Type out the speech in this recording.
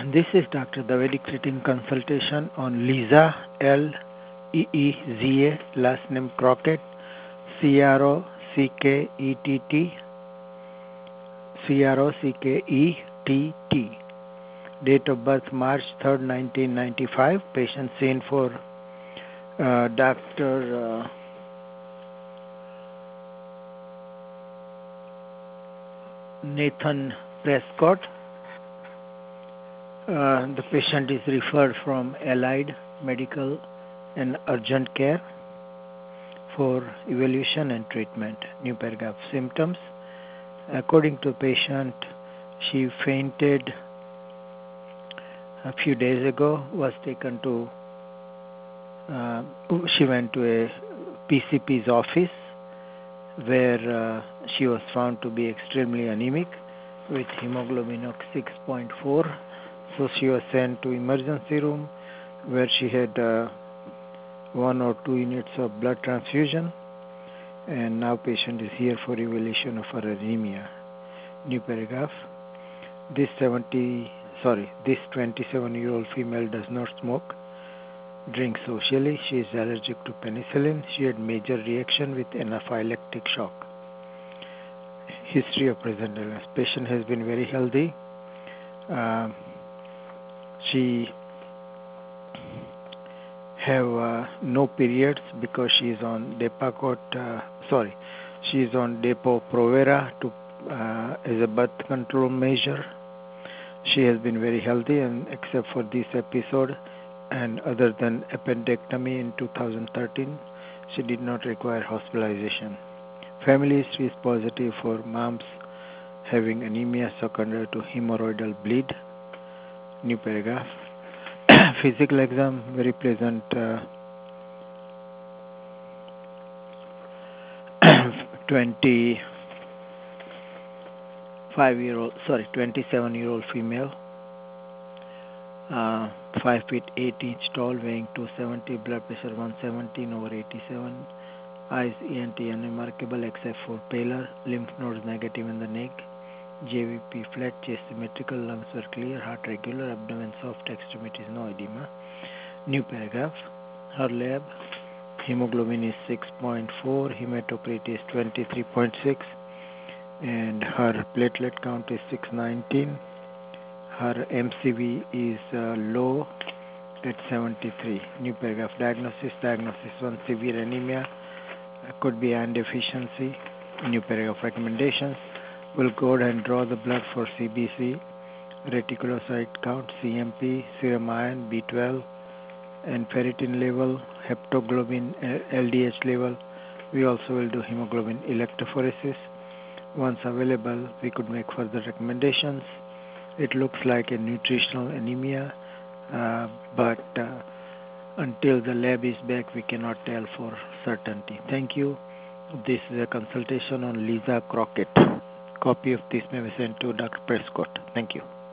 This is Dr. Davedic Sitting consultation on Leeza, Leeza, last name Crockett, Crockett, Crockett. Date of birth March 3rd, 1995. Patient seen for Dr. Nathan Prescott. The patient is referred from Allied Medical and Urgent Care for evaluation and treatment. New paragraph. Symptoms. According to patient, she fainted a few days ago, was taken to, she went to a PCP's office where she was found to be extremely anemic with hemoglobin of 6.4. So she was sent to emergency room where she had 1 or 2 units of blood transfusion, and now patient is here for evaluation of her anemia. New paragraph. This 27-year-old female does not smoke, drinks socially. She is allergic to penicillin. She had major reaction with anaphylactic shock. History of present illness. Patient has been very healthy. She have no periods because she is on she is on Depo-Provera to as a birth control measure. She has been very healthy, and except for this episode and other than appendectomy in 2013, she did not require hospitalization. Family history is positive for moms having anemia secondary to hemorrhoidal bleed. New paragraph. Physical exam, very pleasant. 27-year-old female, 5 feet 8 inch tall, weighing 270, blood pressure 117/87, eyes ENT unremarkable except for pallor, lymph nodes negative in the neck, JVP flat, chest symmetrical, lungs were clear, heart regular, abdomen soft, extremities no edema. New paragraph. Her lab, hemoglobin is 6.4, hematocrit is 23.6, and her platelet count is 619. Her MCV is low at 73. New paragraph. Diagnosis 1, severe anemia, could be iron deficiency. New paragraph. Recommendations. We'll go ahead and draw the blood for CBC, reticulocyte count, CMP, serum iron, B12, and ferritin level, heptoglobin, LDH level. We also will do hemoglobin electrophoresis. Once available, we could make further recommendations. It looks like a nutritional anemia, but until the lab is back, we cannot tell for certainty. Thank you. This is a consultation on Leeza Crockett. Copy of this may be sent to Dr. Prescott. Thank you.